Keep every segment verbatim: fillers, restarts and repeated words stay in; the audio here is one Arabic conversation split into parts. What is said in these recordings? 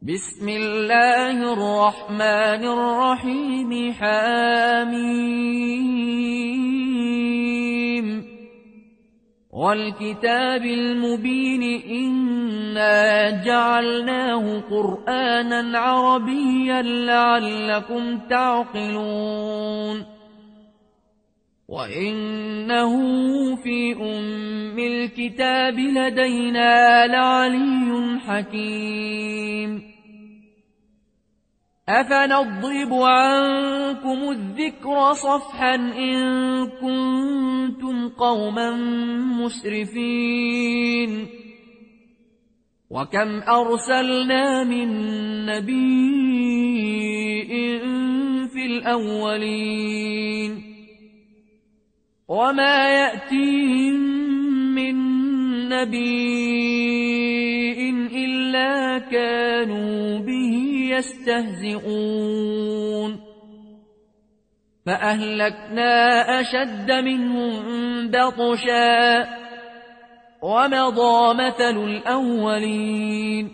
بسم الله الرحمن الرحيم حميم والكتاب المبين إنا جعلناه قرآنا عربيا لعلكم تعقلون وإنه في أم الكتاب لدينا لعلي حكيم أفنضرب عنكم الذكر صفحا إن كنتم قوما مسرفين وكم أرسلنا من نبي في الأولين وما يأتيهم من نبي إلا كانوا به يستهزئون فأهلكنا أشد منهم بطشا ومضى مثل الأولين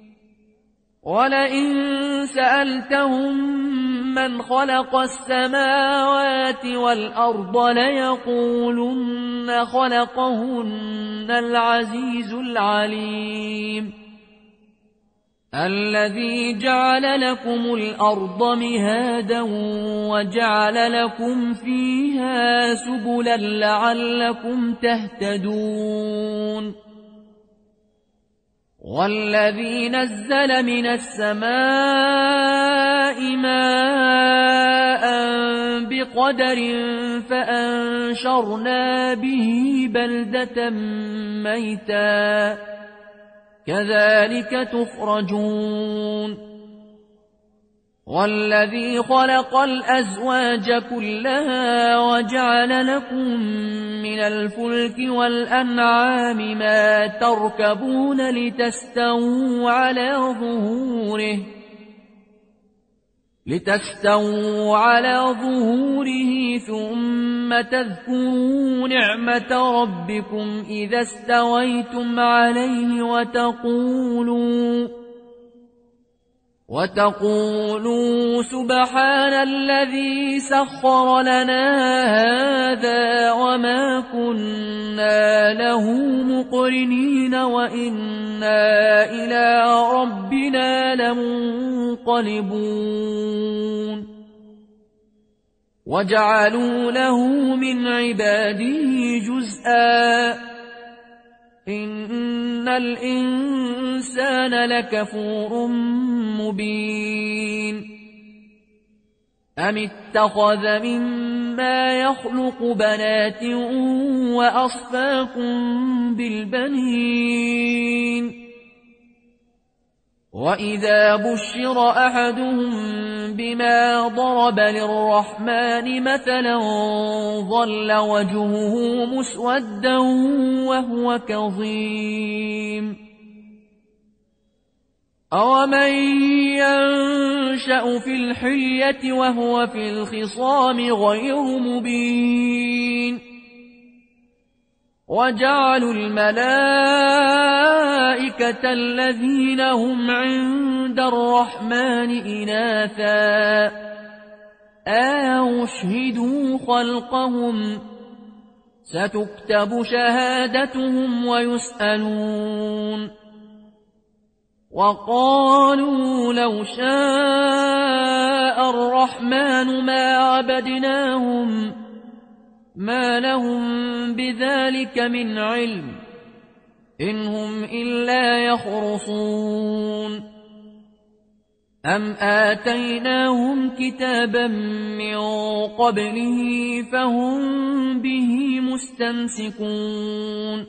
ولئن سألتهم من خلق السماوات والأرض ليقولن خلقهن العزيز العليم الذي جعل لكم الأرض مهادا وجعل لكم فيها سبلا لعلكم تهتدون والذي نزل من السماء ماء بقدر فأنشرنا به بلدة ميتا كذلك تخرجون والذي خلق الأزواج كلها وجعل لكم من الفلك والأنعام ما تركبون لتستووا على ظهوره لتستووا على ظهوره ثم تذكروا نعمة ربكم إذا استويتم عليه وتقولوا وتقولوا سبحان الذي سخر لنا هذا وما كنا له مقرنين وإنا إلى ربنا لمنقلبون وجعلوا له من عباده جزءا إن الإنسان لكفور مبين أم اتخذ مما يخلق بنات وأصفاكم بالبنين وإذا بشر أحدهم بما ضرب للرحمن مثلا ظل وجهه مسودا وهو كظيم أومن ينشأ في الحلية وهو في الخصام غير مبين وجعلوا الملائكة الذين هم عند الرحمن إناثا أشهدوا خلقهم ستكتب شهادتهم ويسألون وقالوا لو شاء الرحمن ما عبدناهم ما لهم بذلك من علم إن هم إلا يخرصون أم آتيناهم كتابا من قبله فهم به مستمسكون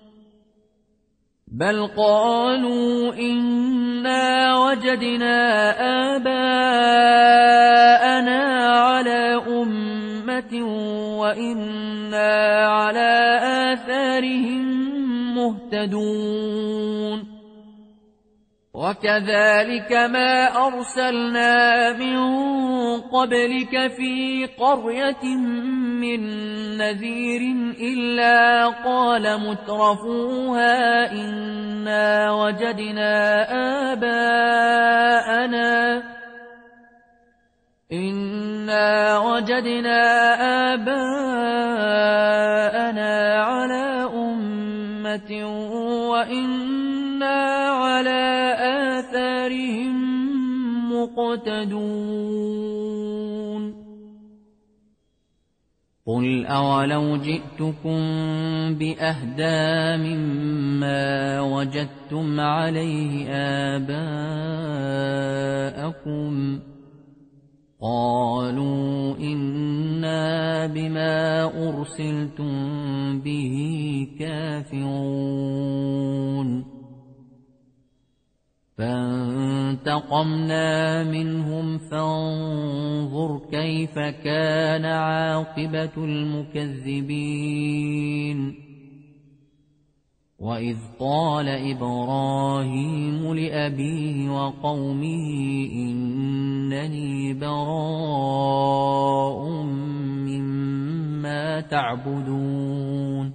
بل قالوا إنا وجدنا آباءنا على أمة وإنا على آثارهم مهتدون وكذلك ما أرسلنا من قبلك في قرية من نذير إلا قال مترفوها إنا وجدنا آباءنا آباءنا إنا وجدنا آباءنا على أمة وإنا على آثارهم مقتدون قل أولو جئتكم بأهدى مما وجدتم عليه آباءكم قالوا إنا بما أرسلتم به كافرون فانتقمنا منهم فانظر كيف كان عاقبة المكذبين وإذ قال إبراهيم لأبيه وقومه إنني براء مما تعبدون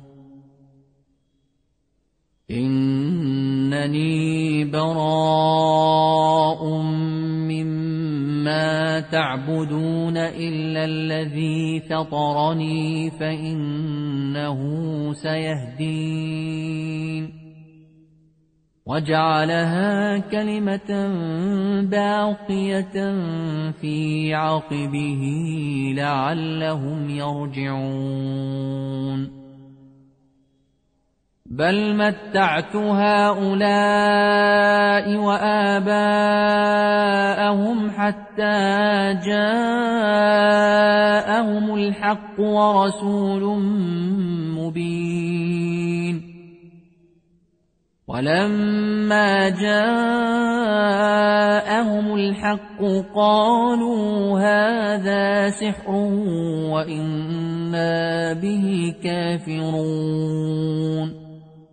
إنني براء مما تعبدون إلا الذي فطرني فإنه سيهدين وجعلها كلمة باقية في عقبه لعلهم يرجعون بل متعت هؤلاء وآباءهم حتى جاءهم الحق ورسول مبين ولما جاءهم الحق قالوا هذا سحر وإنا به كافرون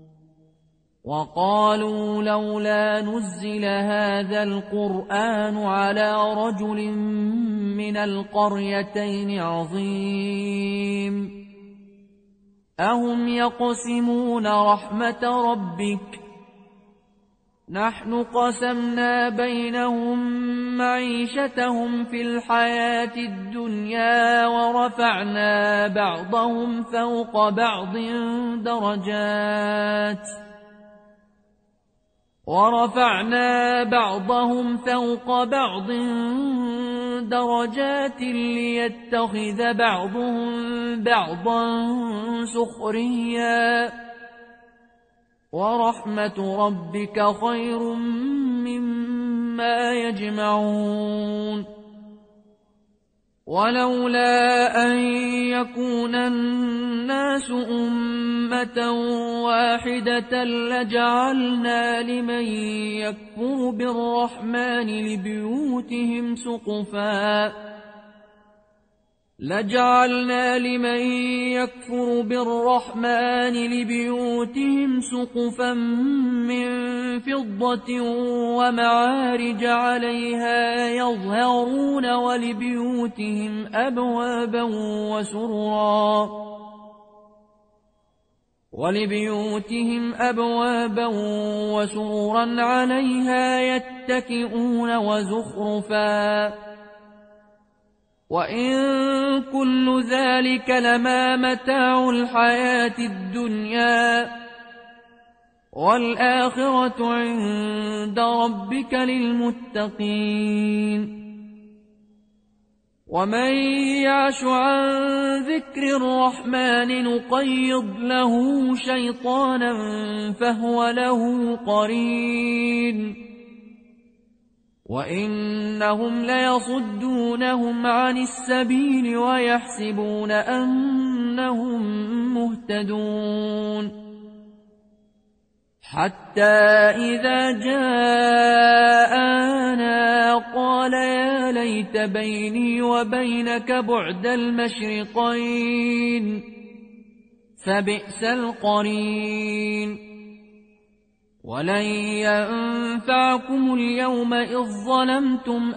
وقالوا لولا نزل هذا القرآن على رجل من القريتين عظيم أهم يقسمون رحمة ربك نحن قسمنا بينهم معيشتهم في الحياة الدنيا ورفعنا بعضهم فوق بعض درجات ورفعنا بعضهم فوق بعض درجات ليتخذ بعضهم بعضا سخريا ورحمة ربك خير مما يجمعون ولولا أن يكون الناس أمة واحدة لجعلنا لمن يكفر بالرحمن لبيوتهم سقفا لجعلنا لمن يكفر بالرحمن لبيوتهم سقفا من فضة ومعارج عليها يظهرون ولبيوتهم أبوابا وسررا ولبيوتهم أبوابا وسررا عليها يتكئون وزخرفا وإن كل ذلك لما متاع الحياة الدنيا والآخرة عند ربك للمتقين ومن يعش عن ذكر الرحمن نقيض له شيطانا فهو له قرين وإنهم ليصدونهم عن السبيل ويحسبون أنهم مهتدون حتى إذا جاءنا قال يا ليت بيني وبينك بعد المشرقين فبئس القرين ولن ينفعكم اليوم إذ ظلمتم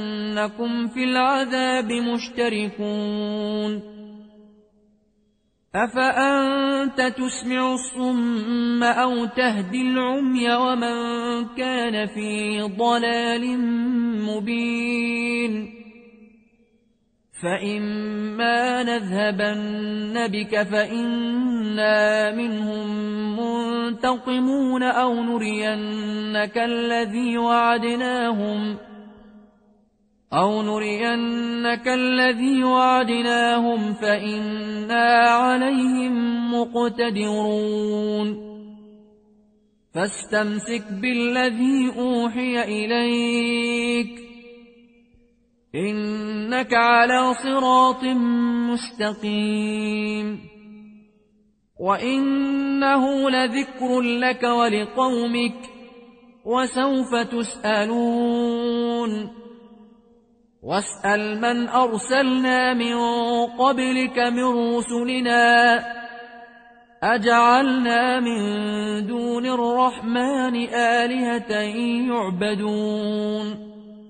أنكم في العذاب مشتركون أفأنت تسمع الصم أو تهدي العمي ومن كان في ضلال مبين فإما نذهبن بك فإنا منهم منتقمون أو نرينك الذي وعدناهم أو نرينك الذي وعدناهم فإنا عليهم مقتدرون فاستمسك بالذي أوحي إليك إنك على صراط مستقيم وإنه لذكر لك ولقومك وسوف تسألون واسأل من أرسلنا من قبلك من رسلنا أجعلنا من دون الرحمن آلهة يعبدون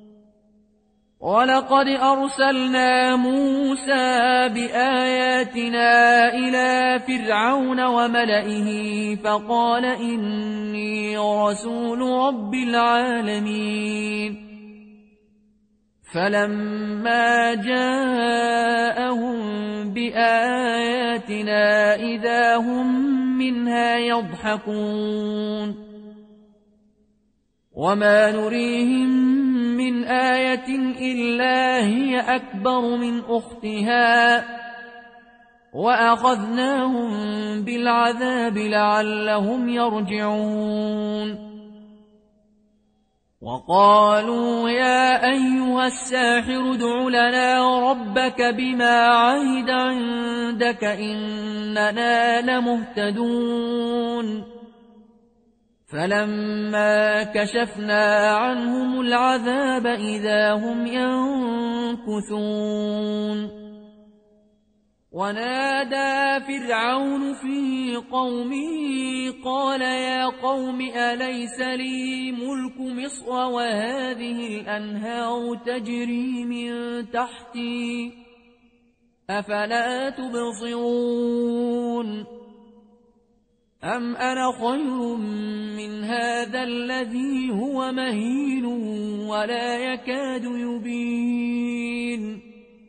ولقد أرسلنا موسى بآياتنا إلى فرعون وملئه فقال إني رسول رب العالمين فلما جاءهم بآياتنا إذا هم منها يضحكون وما نريهم من آية إلا هي أكبر من أختها وأخذناهم بالعذاب لعلهم يرجعون وقالوا يا أيها الساحر ادع لنا ربك بما عهد عندك إننا لمهتدون فلما كشفنا عنهم العذاب إذا هم ينكثون ونادى فرعون في قومه قال يا قوم أليس لي ملك مصر وهذه الأنهار تجري من تحتي أفلا تبصرون أم أنا خير من هذا الذي هو مهين ولا يكاد يبين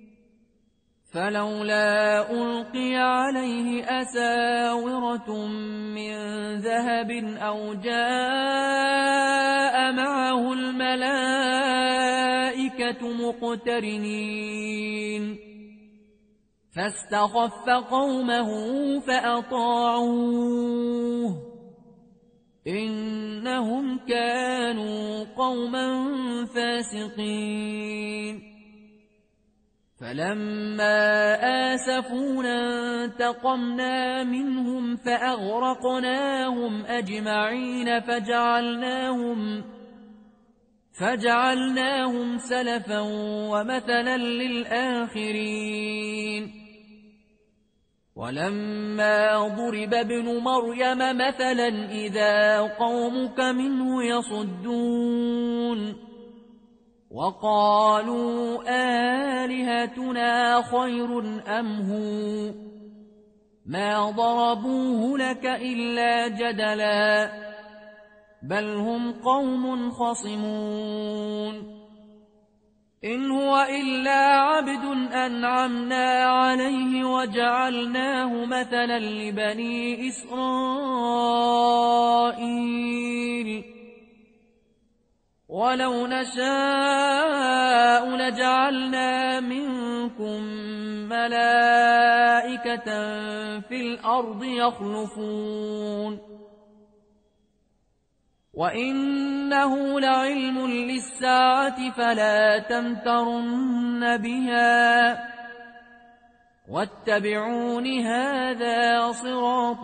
فلولا ألقي عليه أساورة من ذهب أو جاء معه الملائكة مقترنين فاستخف قومه فأطاعوه إنهم كانوا قوما فاسقين فلما آسفونا انتقمنا منهم فأغرقناهم أجمعين فجعلناهم فجعلناهم سلفا ومثلا للآخرين ولما ضرب ابن مريم مثلا إذا قومك منه يصدون وقالوا آلهتنا خير أم هو ما ضربوه لك إلا جدلا بل هم قوم خصمون إن هو إلا عبد أنعمنا عليه وجعلناه مثلا لبني إسرائيل ولو نشاء لجعلنا منكم ملائكة في الأرض يخلفون وإنه لعلم للساعة فلا تمترن بها واتبعون هذا صراط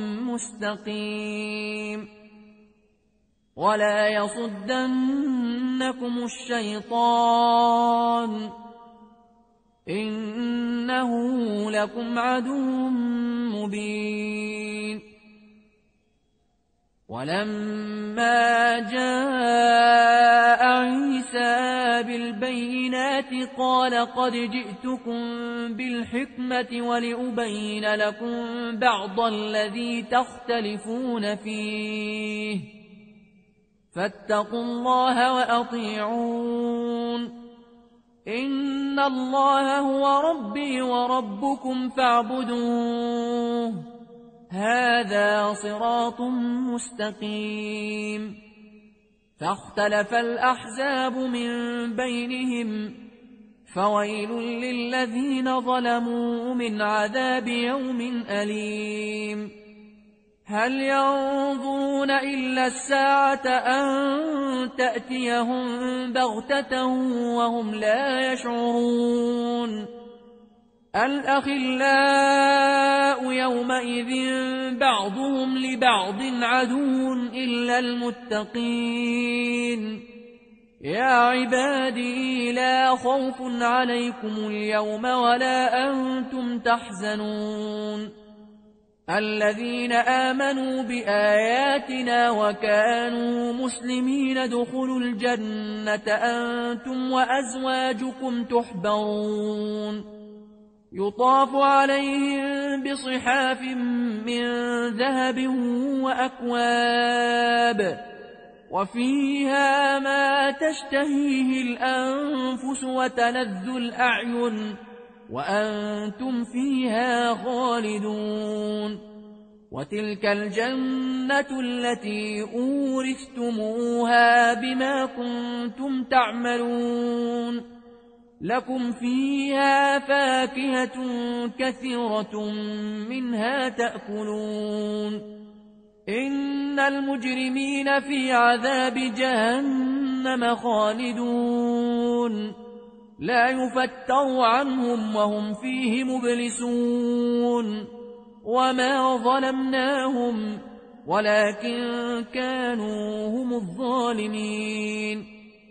مستقيم ولا يصدنكم الشيطان إنه لكم عدو مبين ولما جاء عيسى جاءنا بالبينات قال قد جئتكم بالحكمة ولأبين لكم بعض الذي تختلفون فيه فاتقوا الله وأطيعون إن الله هو ربي وربكم فاعبدوه هذا صراط مستقيم فاختلف الأحزاب من بينهم فويل للذين ظلموا من عذاب يوم أليم هل ينظرون إلا الساعة أن تأتيهم بغتة وهم لا يشعرون الأخلاء يومئذ بعضهم لبعض عدو إلا المتقين يا عبادي لا خوف عليكم اليوم ولا أنتم تحزنون الذين آمنوا بآياتنا وكانوا مسلمين ادخلوا الجنة أنتم وأزواجكم تحبرون يطاف عليهم بصحاف من ذهب وأكواب وفيها ما تشتهيه الأنفس وتلذ الأعين وأنتم فيها خالدون وتلك الجنة التي أورثتموها بما كنتم تعملون لكم فيها فاكهة كثيرة منها تأكلون إن المجرمين في عذاب جهنم خالدون لا يفتر عنهم وهم فيه مبلسون وما ظلمناهم ولكن كانوا هم الظالمين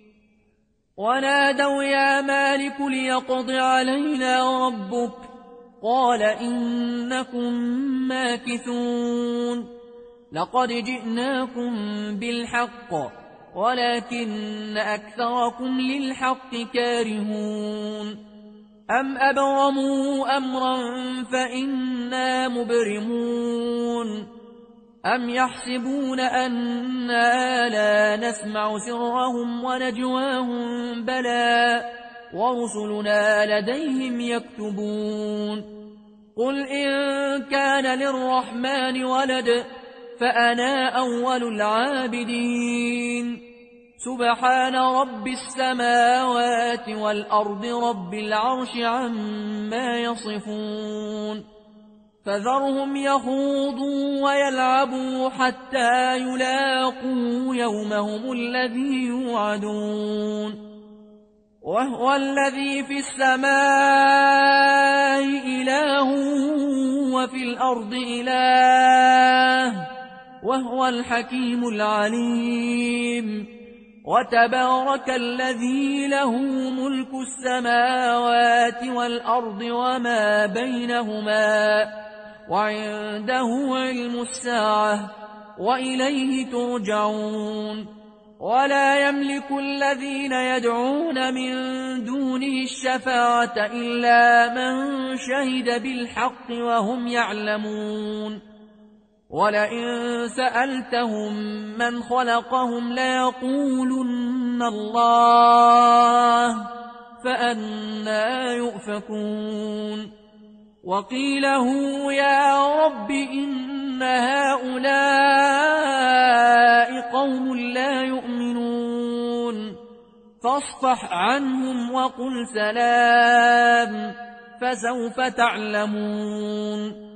ونادوا يا مالك ليقض علينا ربك قال إنكم ماكثون لقد جئناكم بالحق ولكن أكثركم للحق كارهون أم أبرموا أمرا فإنا مبرمون أم يحسبون أنا لا نسمع سرهم ونجواهم بلى ورسلنا لديهم يكتبون قل إن كان للرحمن ولد فأنا أول العابدين سبحان رب السماوات والأرض رب العرش عما يصفون فذرهم يخوضوا ويلعبوا حتى يلاقوا يومهم الذي يوعدون وهو الذي في السماء إله وفي الأرض إله وهو الحكيم العليم وتبارك الذي له ملك السماوات والأرض وما بينهما وعنده علم الساعة وإليه ترجعون ولا يملك الذين يدعون من دونه الشفاعة إلا من شهد بالحق وهم يعلمون ولئن سألتهم من خلقهم ليقولن الله فأنى يؤفكون وقيله يا رب إن هؤلاء قوم لا يؤمنون فاصفح عنهم وقل سلام فسوف تعلمون